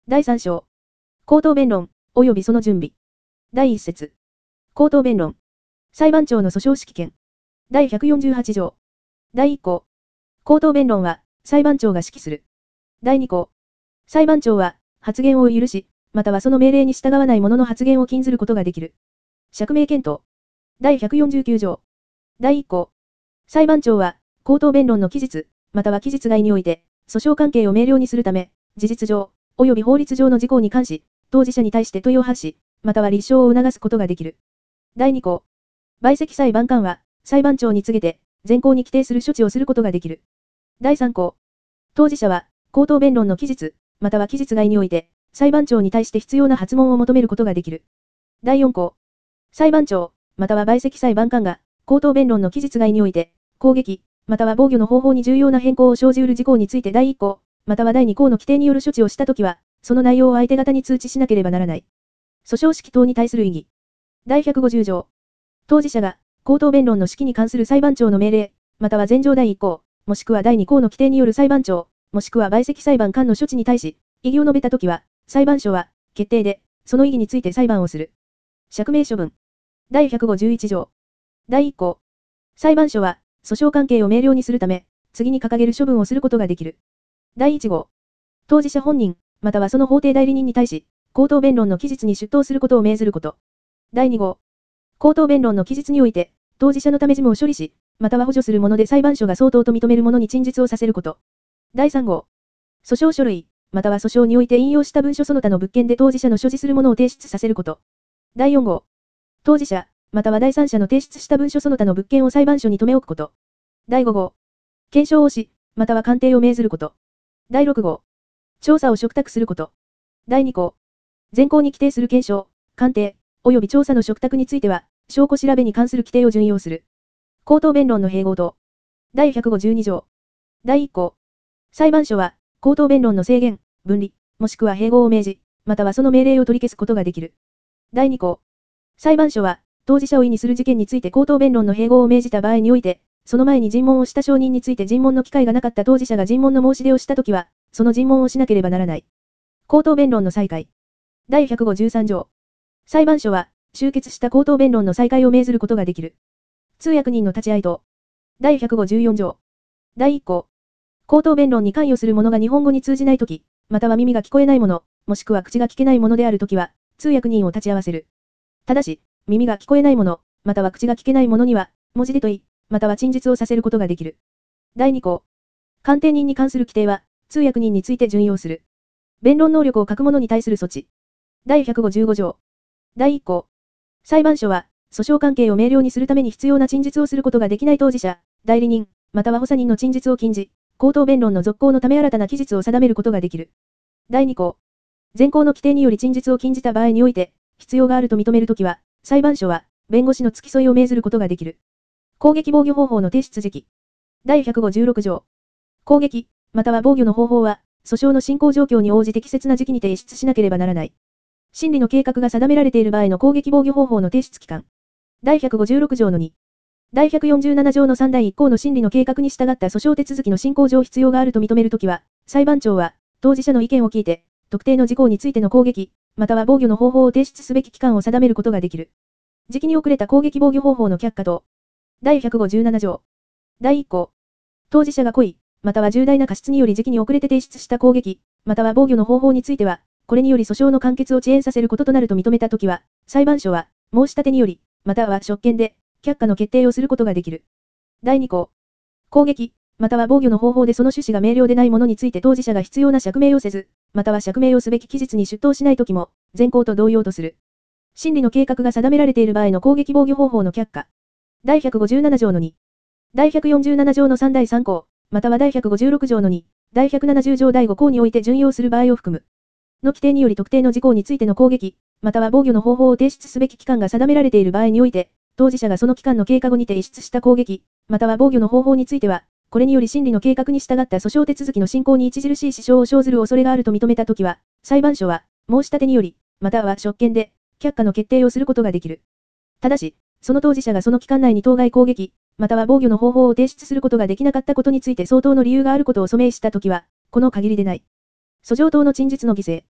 第3章。口頭弁論、及びその準備。第1節。口頭弁論。裁判長の訴訟指揮権。第148条。第1項。口頭弁論は、裁判長が指揮する。第2項。裁判長は、発言を許し、またはその命令に従わない者の発言を禁ずることができる。釈明検討。第149条。第1項。裁判長は、口頭弁論の期日、または期日外において、訴訟関係を明瞭にするため、事実上、及び法律上の事項に関し、当事者に対して問いを発し、または立証を促すことができる。第2項。陪席裁判官は、裁判長に告げて、前項に規定する処置をすることができる。第3項。当事者は、口頭弁論の期日、または期日外において、裁判長に対して必要な発問を求めることができる。第4項。裁判長、または陪席裁判官が、口頭弁論の期日外において、攻撃、または防御の方法に重要な変更を生じ得る事項について第1項、または第2項の規定による処置をしたときは、その内容を相手方に通知しなければならない。訴訟指揮等に対する異議。第150条。当事者が、口頭弁論の指揮に関する裁判長の命令、または前条第1項、もしくは第2項の規定による裁判長、もしくは陪席裁判官の処置に対し、異議を述べたときは、裁判所は、決定で、その異議について裁判をする。釈明処分。第151条。第1項。裁判所は、訴訟関係を明瞭にするため、次に掲げる処分をすることができる。第1号。当事者本人、またはその法定代理人に対し、口頭弁論の期日に出頭することを命ずること。第2号。口頭弁論の期日において、当事者のため事務を処理し、または補助するもので裁判所が相当と認めるものに陳述をさせること。第3号。訴訟書類、または訴訟において引用した文書その他の物件で当事者の所持するものを提出させること。第4号。当事者、または第三者の提出した文書その他の物件を裁判所に留め置くこと。第5号。検証をし、または鑑定を命ずること。第6号。調査を嘱託すること。第2項。前項に規定する検証、鑑定、及び調査の嘱託については、証拠調べに関する規定を準用する。口頭弁論の併合等。第152条。第1項。裁判所は、口頭弁論の制限、分離、もしくは併合を命じ、またはその命令を取り消すことができる。第2項。裁判所は、当事者を意にする事件について口頭弁論の併合を命じた場合において、その前に尋問をした証人について尋問の機会がなかった当事者が尋問の申し出をしたときは、その尋問をしなければならない。口頭弁論の再開。第153条。裁判所は、終結した口頭弁論の再開を命ずることができる。通訳人の立ち会い等。第154条。第1項。口頭弁論に関与する者が日本語に通じないとき、または耳が聞こえない者、もしくは口が聞けない者であるときは、通訳人を立ち会わせる。ただし、耳が聞こえない者、または口が聞けない者には、文字で問い、または陳述をさせることができる。第2項。鑑定人に関する規定は、通訳人について準用する。弁論能力を欠く者に対する措置。第155条。第1項。裁判所は、訴訟関係を明瞭にするために必要な陳述をすることができない当事者、代理人、または補佐人の陳述を禁じ、口頭弁論の続行のため新たな期日を定めることができる。第2項。前項の規定により陳述を禁じた場合において、必要があると認めるときは、裁判所は、弁護士の付き添いを命ずることができる。攻撃防御方法の提出時期。第156条。攻撃、または防御の方法は、訴訟の進行状況に応じ適切な時期に提出しなければならない。審理の計画が定められている場合の攻撃防御方法の提出期間。第156条の2。第147条の3第1項の審理の計画に従った訴訟手続きの進行上必要があると認めるときは、裁判長は、当事者の意見を聞いて、特定の事項についての攻撃、または防御の方法を提出すべき期間を定めることができる。時期に遅れた攻撃防御方法の却下等。第157条。第1項。当事者が故意、または重大な過失により時期に遅れて提出した攻撃、または防御の方法については、これにより訴訟の完結を遅延させることとなると認めたときは、裁判所は、申し立てにより、または職権で、却下の決定をすることができる。第2項。攻撃、または防御の方法でその趣旨が明瞭でないものについて当事者が必要な釈明をせず、または釈明をすべき期日に出頭しないときも、前項と同様とする。審理の計画が定められている場合の攻撃防御方法の却下。第157条の2。第147条の3第3項、または第156条の2、第170条第5項において準用する場合を含む。の規定により特定の事項についての攻撃、または防御の方法を提出すべき期間が定められている場合において、当事者がその期間の経過後に提出した攻撃、または防御の方法については、これにより審理の計画に従った訴訟手続きの進行に著しい支障を生ずる恐れがあると認めたときは、裁判所は、申し立てにより、または職権で、却下の決定をすることができる。ただし、その当事者がその期間内に当該攻撃、または防御の方法を提出することができなかったことについて相当の理由があることを訴命したときは、この限りでない。訴状等の陳述の犠牲。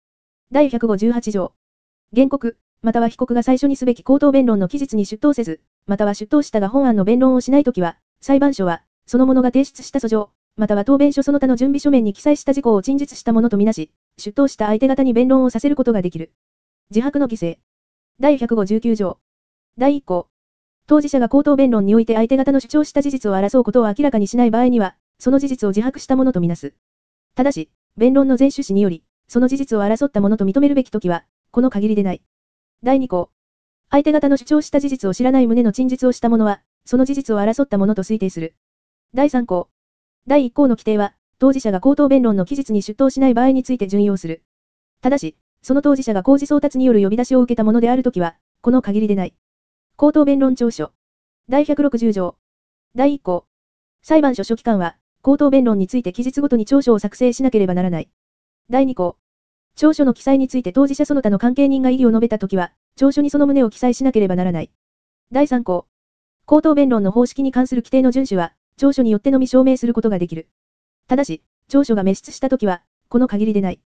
第158条。原告、または被告が最初にすべき口頭弁論の期日に出頭せず、または出頭したが本案の弁論をしないときは、裁判所は、その者が提出した訴状、または答弁書その他の準備書面に記載した事項を陳述したものとみなし、出頭した相手方に弁論をさせることができる。自白の犠牲。第159条。第1項。当事者が口頭弁論において相手方の主張した事実を争うことを明らかにしない場合には、その事実を自白したものとみなす。ただし、弁論の前趣旨により、その事実を争ったものと認めるべきときは、この限りでない。第2項。相手方の主張した事実を知らない旨の陳述をした者は、その事実を争ったものと推定する。第3項。第1項の規定は、当事者が口頭弁論の期日に出頭しない場合について準用する。ただし、その当事者が公示送達による呼び出しを受けたものであるときは、この限りでない。口頭弁論調書。第160条。第1項。裁判所書記官は、口頭弁論について期日ごとに調書を作成しなければならない。第2項。調書の記載について当事者その他の関係人が異議を述べたときは、調書にその旨を記載しなければならない。第3項。口頭弁論の方式に関する規定の遵守は、調書によってのみ証明することができる。ただし、調書が滅失したときは、この限りでない。